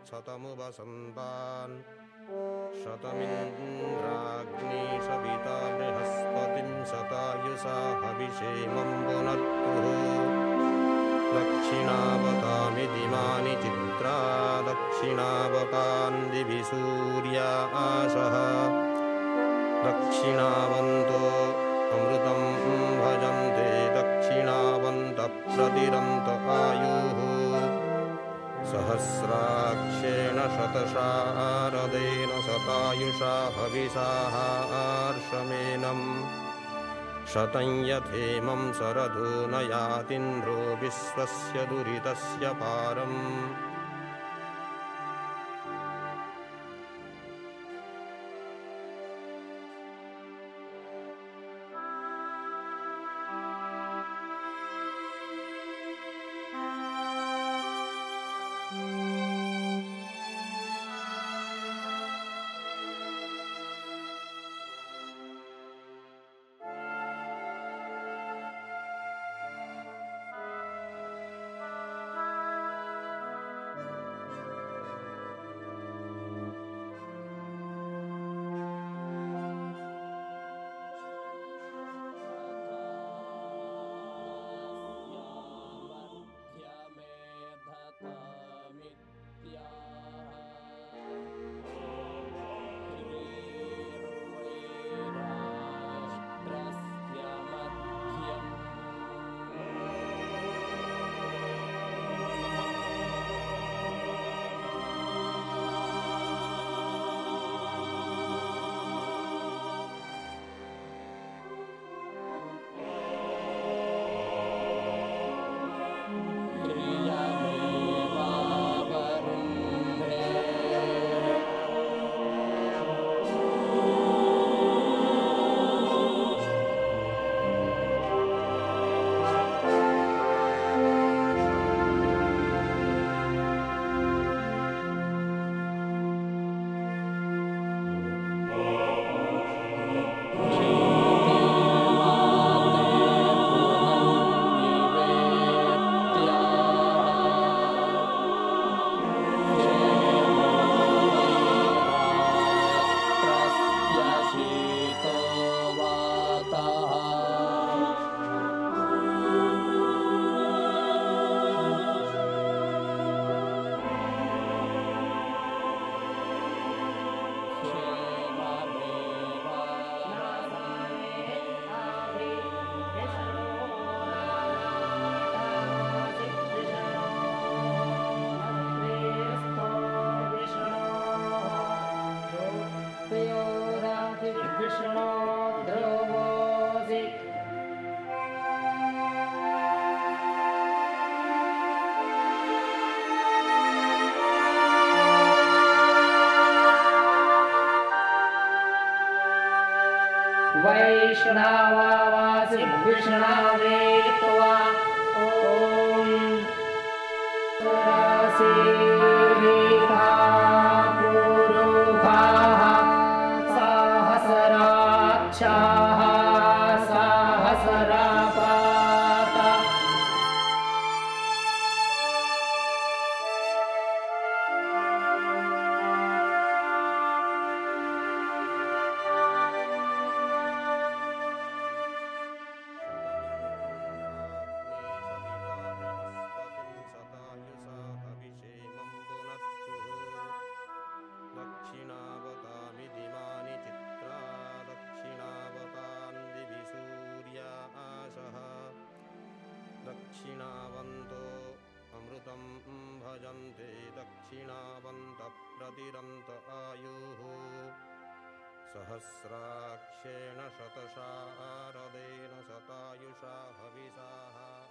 शतमुपसन्तान् शतमिन्द्राग्नी सविता बृहस्पतिं शतायुषा हविषेमं पुनर्तुः दक्षिणावतामि दिमानि चित्रा दक्षिणावतान् दिवि सूर्याशः दक्षिणावन्तो अमृतं भजन्ते दक्षिणावन्तः प्रतिरन्त आयुः सहस्राक्षेण शतशारदेन शतायुषा हविषाः आर्षमेनम् शतं यथेमं शरदो न यातीन्द्रो विश्वस्य दुरितस्य पारम् वैष्णवासि विष्णवेत्वा ॐ राशिरेखा पुरुखाः सहस्राक्षाः सहस्रपाता दक्षिणावतामि दिमानि चित्रा दक्षिणावतान् दिवि सूर्याशः दक्षिणावन्तो अमृतं भजन्ते दक्षिणावन्तः प्रतिरन्त आयुः सहस्राक्षेण शतशारदेन शतायुषा हविषाः